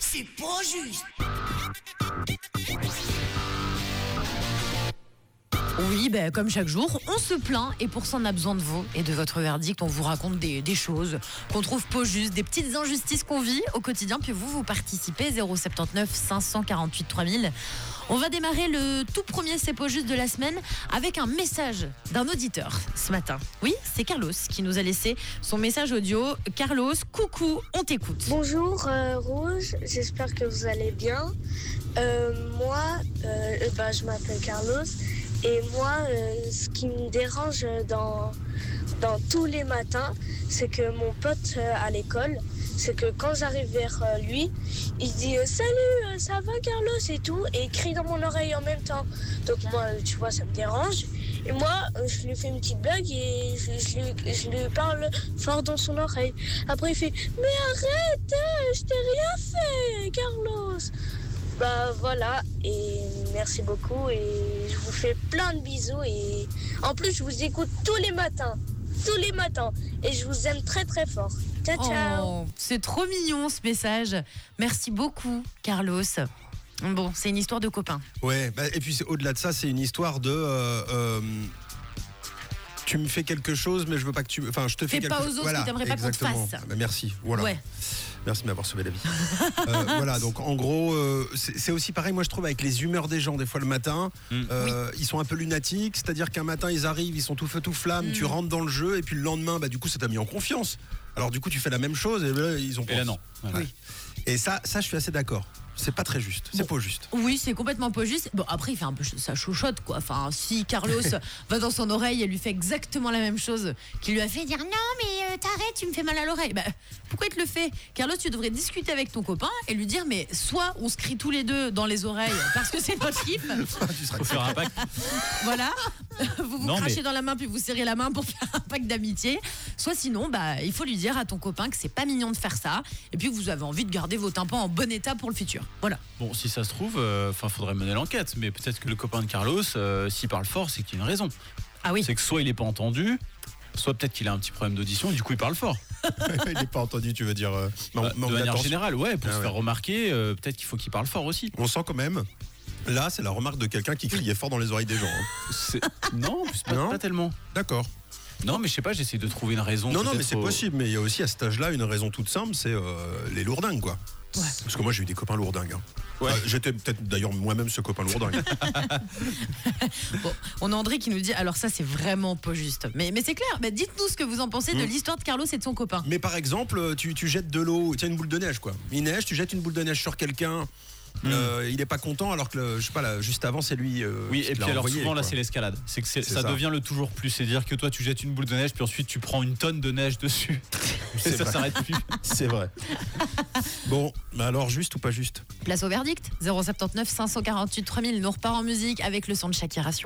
C'est pas juste. Oui, comme chaque jour, on se plaint et pour ça on a besoin de vous et de votre verdict. On vous raconte des choses qu'on trouve pas justes, des petites injustices qu'on vit au quotidien. Puis vous participez 079 548 3000. On va démarrer le tout premier C'est pas juste de la semaine avec un message d'un auditeur ce matin. Oui, c'est Carlos qui nous a laissé son message audio. Carlos, coucou, on t'écoute. Bonjour Rouge, j'espère que vous allez bien. Moi, je m'appelle Carlos. Et moi, ce qui me dérange dans tous les matins, c'est que mon pote à l'école, c'est que quand j'arrive vers lui, il dit « Salut, ça va Carlos ?» et tout, et il crie dans mon oreille en même temps. Donc moi, tu vois, ça me dérange. Et moi, je lui fais une petite blague et je lui parle fort dans son oreille. Après, il fait « Mais arrête, je t'ai rien fait, Carlos !» Voilà, et merci beaucoup et je vous fais plein de bisous et en plus je vous écoute tous les matins et je vous aime très très fort. Ciao ciao. Oh, c'est trop mignon ce message. Merci beaucoup Carlos. Bon, c'est une histoire de copains. Ouais, et puis au-delà de ça, c'est une histoire de tu me fais quelque chose, mais je veux pas que tu. Enfin, je te fais quelque chose. Fais pas aux autres ce que t'aimerais pas qu'on te fasse. Merci. Voilà. Ouais. Merci de m'avoir sauvé la vie. Voilà, donc en gros, c'est aussi pareil, moi je trouve, avec les humeurs des gens, des fois le matin, ils sont un peu lunatiques, c'est-à-dire qu'un matin ils arrivent, ils sont tout feu tout flamme, tu rentres dans le jeu, et puis le lendemain, du coup ça t'a mis en confiance. Alors du coup tu fais la même chose, et là ils ont pas. Et là non. Voilà. Oui. Et ça je suis assez d'accord. C'est pas très juste, c'est pas juste. Oui, c'est complètement pas juste. Bon, après, il fait un peu sa chochotte, quoi. Enfin, si Carlos va dans son oreille et lui fait exactement la même chose qu'il lui a fait dire non, mais t'arrêtes, tu me fais mal à l'oreille. Pourquoi il te le fait? Carlos, tu devrais discuter avec ton copain et lui dire, mais soit on se crie tous les deux dans les oreilles parce que c'est notre kiff. Faut faire un pacte. Voilà. Vous crachez dans la main puis vous serrez la main pour faire un pacte d'amitié. Soit sinon, il faut lui dire à ton copain que c'est pas mignon de faire ça et puis que vous avez envie de garder vos tympans en bon état pour le futur. Voilà. Bon, si ça se trouve, faudrait mener l'enquête, mais peut-être que le copain de Carlos, s'il parle fort, c'est qu'il y a une raison. Ah oui. C'est que soit il est pas entendu, soit peut-être qu'il a un petit problème d'audition et du coup il parle fort. Il n'est pas entendu, tu veux dire de manière générale, pour se faire remarquer, peut-être qu'il faut qu'il parle fort aussi. On sent quand même. Là, c'est la remarque de quelqu'un qui criait fort dans les oreilles des gens. Non, pas tellement. D'accord. Non, mais je sais pas, j'essaie de trouver une raison. Non, mais c'est possible. Mais il y a aussi à cet âge-là une raison toute simple, c'est les lourdingues, quoi. Ouais. Parce que moi, j'ai eu des copains lourdingues. Ouais. J'étais peut-être d'ailleurs moi-même ce copain lourdingue. Bon, on a André qui nous dit, alors ça c'est vraiment pas juste. Mais c'est clair, dites-nous ce que vous en pensez de l'histoire de Carlos et de son copain. Mais par exemple, tu jettes de l'eau, tu as une boule de neige, quoi. Il neige, tu jettes une boule de neige sur quelqu'un. Il est pas content alors que je sais pas là, juste avant c'est lui oui, et puis alors envoyé, souvent quoi. Là c'est l'escalade, c'est que ça devient le toujours plus, c'est dire que toi tu jettes une boule de neige puis ensuite tu prends une tonne de neige dessus et ça s'arrête plus. C'est vrai. Bon, alors juste ou pas juste? Place au verdict. 079 548 3000. Nous repart en musique avec le son de Shakira.